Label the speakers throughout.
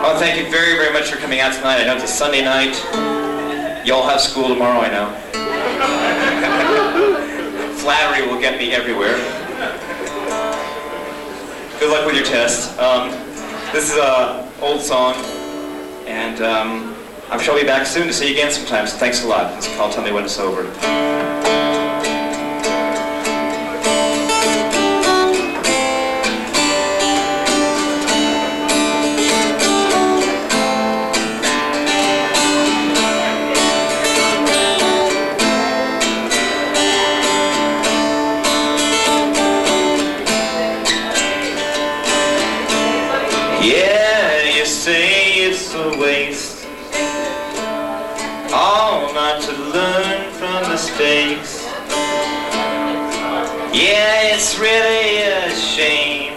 Speaker 1: want to thank you very, very much for coming out tonight. I know it's a Sunday night. Y'all have school tomorrow, I know. Flattery will get me everywhere. Good luck with your test. This is an old song, and I'm sure I'll be back soon to see you again sometime. So thanks a lot. This is called Tell Me When It's Over. Yeah, you say it's a waste, all not to learn from mistakes. Yeah, it's really a shame.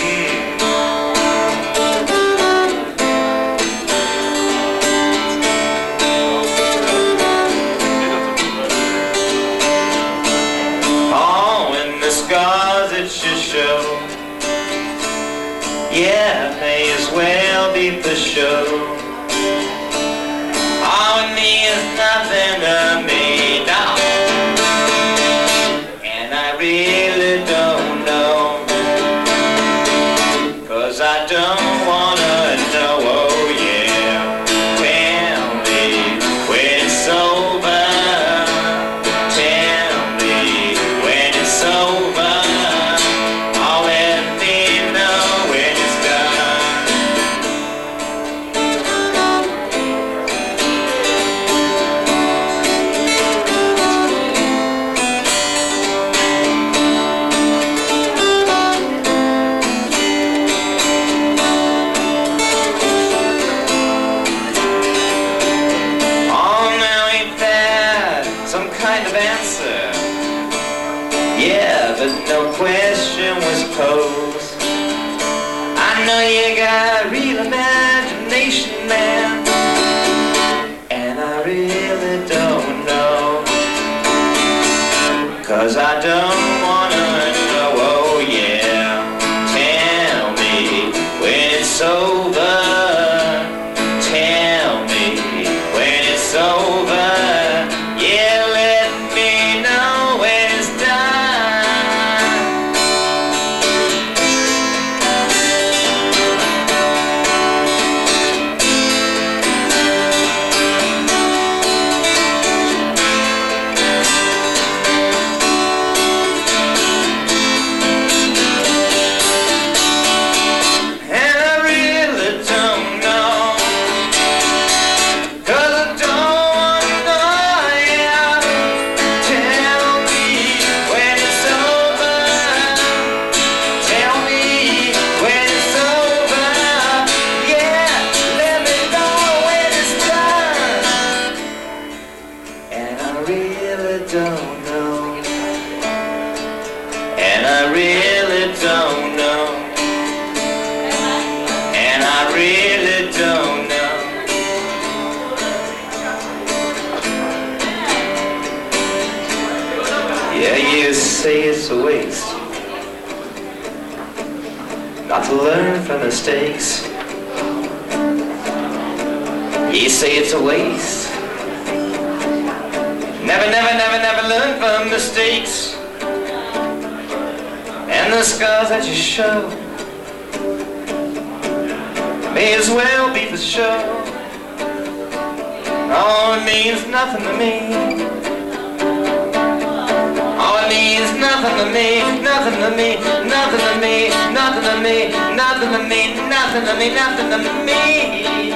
Speaker 1: Oh, and the scars that you show, yeah, may as well be for show. Oh, it means nothing to me now, and I really don't know, 'cause I don't wanna know. Oh yeah, tell me when it's over. Tell me when it's over. Oh, let me know when it's done. Some kind of answer, yeah, but no question was posed. I know you got real imagination, man, and I really don't know, 'cause I don't wanna know. Oh yeah, tell me when it's over. Tell me when it's over. Don't know, and I really don't know, and I really don't know. Yeah, you say it's a waste not to learn from mistakes. You say it's a waste. Never, never, never, never learn from mistakes, and the scars that you show may as well be for show. Oh, it means nothing to me. Oh, it means nothing to me, nothing to me, nothing to me, nothing to me, nothing to me, nothing to me, nothing to me.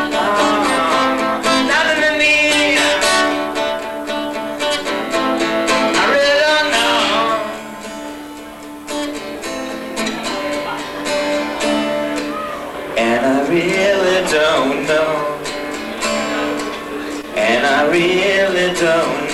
Speaker 1: Nothing to me. And I really don't know, and I really don't know.